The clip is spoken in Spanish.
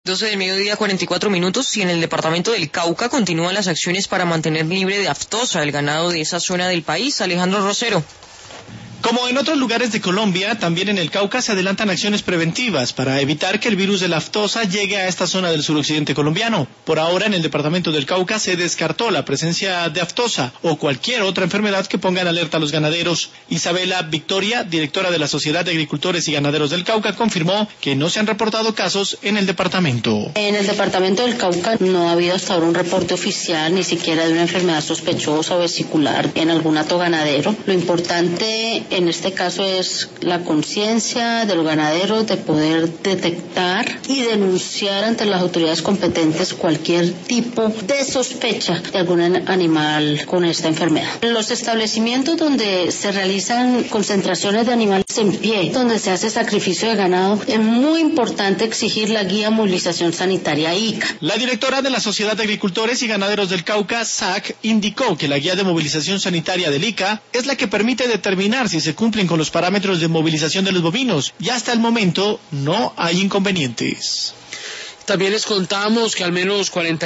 12 del mediodía, 44 minutos, y en el departamento del Cauca continúan las acciones para mantener libre de aftosa el ganado de esa zona del país. Alejandro Rosero. Como en otros lugares de Colombia, también en el Cauca se adelantan acciones preventivas para evitar que el virus de la aftosa llegue a esta zona del suroccidente colombiano. Por ahora, en el departamento del Cauca se descartó la presencia de aftosa o cualquier otra enfermedad que ponga en alerta a los ganaderos. Isabela Victoria, directora de la Sociedad de Agricultores y Ganaderos del Cauca, confirmó que no se han reportado casos en el departamento. En el departamento del Cauca no ha habido hasta ahora un reporte oficial, ni siquiera de una enfermedad sospechosa o vesicular en algún hato ganadero. Lo importante en este caso es la conciencia de los ganaderos de poder detectar y denunciar ante las autoridades competentes cualquier tipo de sospecha de algún animal con esta enfermedad. Los establecimientos donde se realizan concentraciones de animales en pie, donde se hace sacrificio de ganado, es muy importante exigir la guía movilización sanitaria ICA. La directora de la Sociedad de Agricultores y Ganaderos del Cauca, SAC, indicó que la guía de movilización sanitaria del ICA es la que permite determinar si se cumplen con los parámetros de movilización de los bovinos, y hasta el momento no hay inconvenientes. También les contamos que al menos 40